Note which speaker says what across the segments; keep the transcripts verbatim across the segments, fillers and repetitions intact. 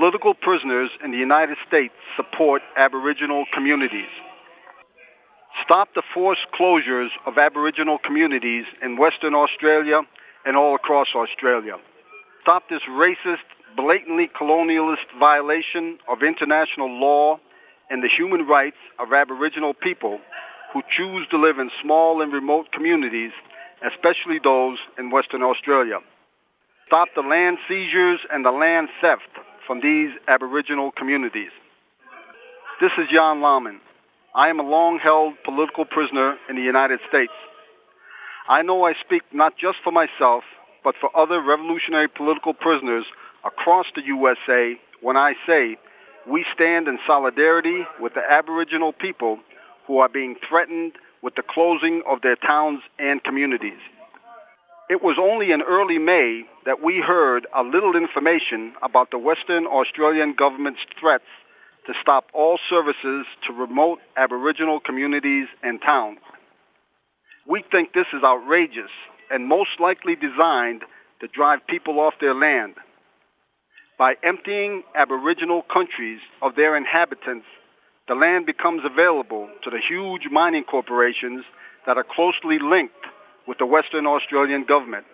Speaker 1: political prisoners in the United States support Aboriginal communities. Stop the forced closures of Aboriginal communities in Western Australia and all across Australia. Stop this racist, blatantly colonialist violation of international law and the human rights of Aboriginal people who choose to live in small and remote communities, especially those in Western Australia. Stop the land seizures and the land theft from these Aboriginal communities. This is Jan Lahman. I am a long-held political prisoner in the United States. I know I speak not just for myself, but for other revolutionary political prisoners across the U S A when I say we stand in solidarity with the Aboriginal people who are being threatened with the closing of their towns and communities. It was only in early May that we heard a little information about the Western Australian government's threats to stop all services to remote Aboriginal communities and towns. We think this is outrageous and most likely designed to drive people off their land. By emptying Aboriginal countries of their inhabitants, the land becomes available to the huge mining corporations that are closely linked with the Western Australian government.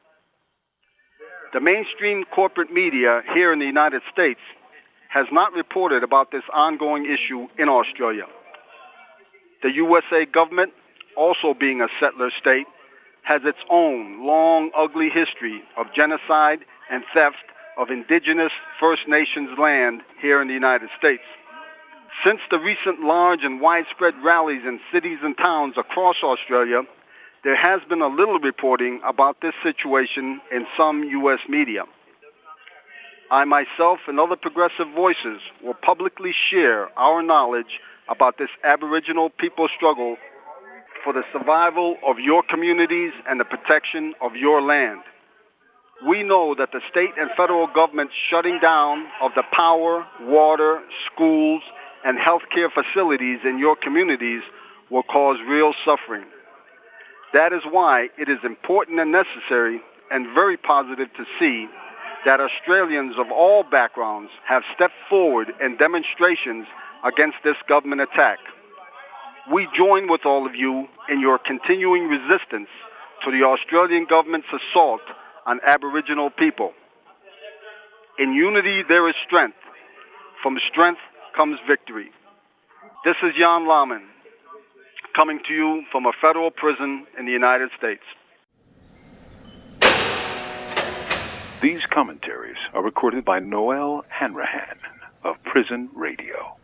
Speaker 1: The mainstream corporate media here in the United States has not reported about this ongoing issue in Australia. The U S A government, also being a settler state, has its own long, ugly history of genocide and theft of indigenous First Nations land here in the United States. Since the recent large and widespread rallies in cities and towns across Australia, there has been a little reporting about this situation in some U S media. I myself and other progressive voices will publicly share our knowledge about this Aboriginal people struggle for the survival of your communities and the protection of your land. We know that the state and federal government's shutting down of the power, water, schools, and healthcare facilities in your communities will cause real suffering. That is why it is important and necessary and very positive to see that Australians of all backgrounds have stepped forward in demonstrations against this government attack. We join with all of you in your continuing resistance to the Australian government's assault on Aboriginal people. In unity there is strength. From strength comes victory. This is Jan Lahman, coming to you from a federal prison in the United States.
Speaker 2: These commentaries are recorded by Noel Hanrahan of Prison Radio.